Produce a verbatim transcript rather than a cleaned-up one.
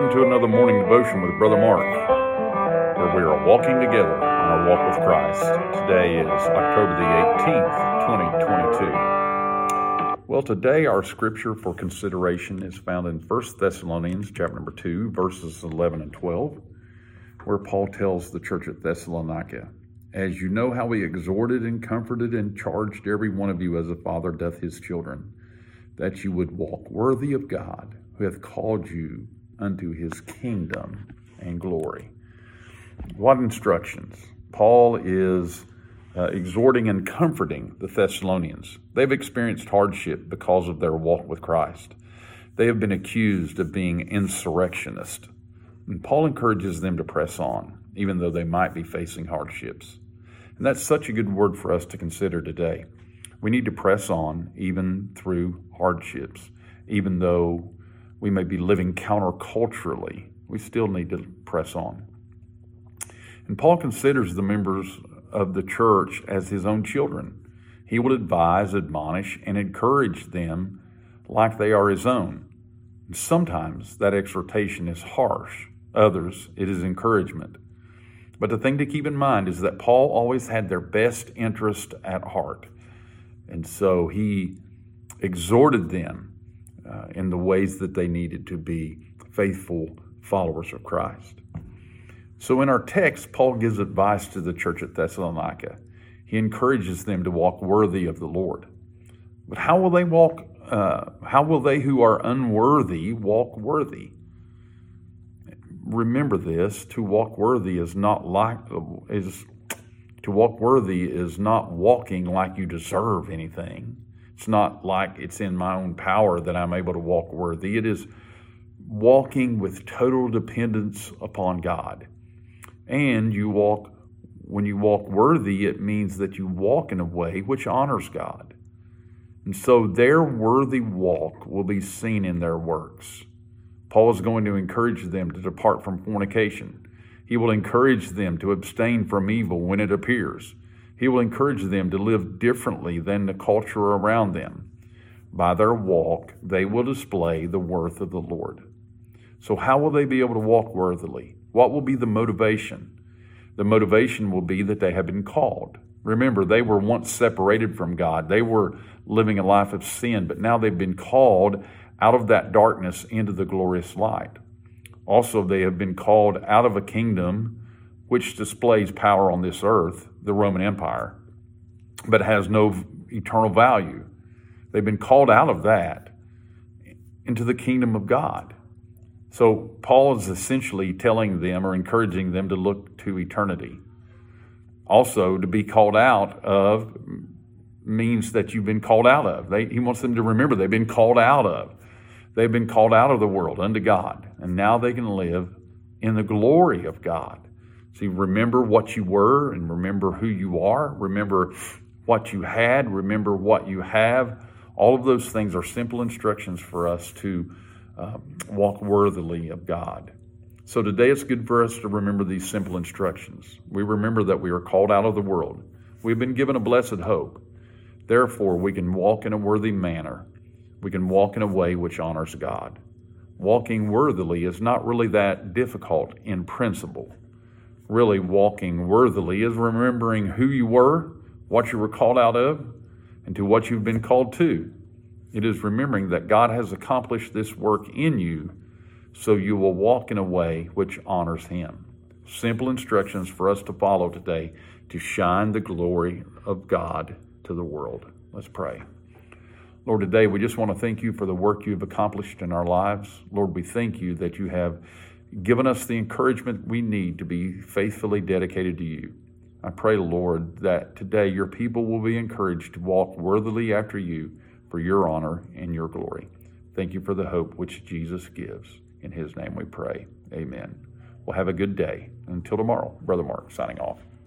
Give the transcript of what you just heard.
Welcome to another morning devotion with Brother Mark, where we are walking together on our walk with Christ. Today is October the eighteenth, twenty twenty-two. Well, today our scripture for consideration is found in First Thessalonians chapter number two, verses eleven and twelve, where Paul tells the church at Thessalonica, "As you know how we exhorted and comforted and charged every one of you as a father doth his children, that you would walk worthy of God, who hath called you unto his kingdom and glory." What instructions? Paul is uh, exhorting and comforting the Thessalonians. They've experienced hardship because of their walk with Christ. They have been accused of being insurrectionists. And Paul encourages them to press on, even though they might be facing hardships. And that's such a good word for us to consider today. We need to press on even through hardships, even though we may be living counterculturally. We still need to press on. And Paul considers the members of the church as his own children. He will advise, admonish, and encourage them like they are his own. And sometimes that exhortation is harsh. Others, it is encouragement. But the thing to keep in mind is that Paul always had their best interest at heart. And so he exhorted them uh, in the ways that they needed to be faithful followers of Christ. So in our text, Paul gives advice to the church at Thessalonica. He encourages them to walk worthy of the Lord. But how will they walk? Uh, how will they who are unworthy walk worthy? Remember this: to walk worthy is not like is to walk worthy is not walking like you deserve anything. It's not like it's in my own power that I'm able to walk worthy. It is walking with total dependence upon God. And you walk, when you walk worthy, it means that you walk in a way which honors God. And so their worthy walk will be seen in their works. Paul is going to encourage them to depart from fornication. He will encourage them to abstain from evil when it appears. He will encourage them to live differently than the culture around them. By their walk, they will display the worth of the Lord. So how will they be able to walk worthily? What will be the motivation? The motivation will be that they have been called. Remember, they were once separated from God. They were living a life of sin, but now they've been called out of that darkness into the glorious light. Also, they have been called out of a kingdom which displays power on this earth, the Roman Empire, but has no eternal value. They've been called out of that into the kingdom of God. So Paul is essentially telling them or encouraging them to look to eternity. Also, to be called out of means that you've been called out of. They, he wants them to remember they've been called out of. They've been called out of the world unto God, and now they can live in the glory of God. So you remember what you were and remember who you are. Remember what you had. Remember what you have. All of those things are simple instructions for us to uh, walk worthily of God. So today it's good for us to remember these simple instructions. We remember that we are called out of the world. We've been given a blessed hope. Therefore, we can walk in a worthy manner. We can walk in a way which honors God. Walking worthily is not really that difficult in principle. Really, walking worthily is remembering who you were, what you were called out of, and to what you've been called to. It is remembering that God has accomplished this work in you, so you will walk in a way which honors Him. Simple instructions for us to follow today to shine the glory of God to the world. Let's pray. Lord, today we just want to thank you for the work you've accomplished in our lives. Lord, we thank you that you have given us the encouragement we need to be faithfully dedicated to you. I pray, Lord, that today your people will be encouraged to walk worthily after you for your honor and your glory. Thank you for the hope which Jesus gives. In his name we pray. Amen. Well, have a good day. Until tomorrow, Brother Mark signing off.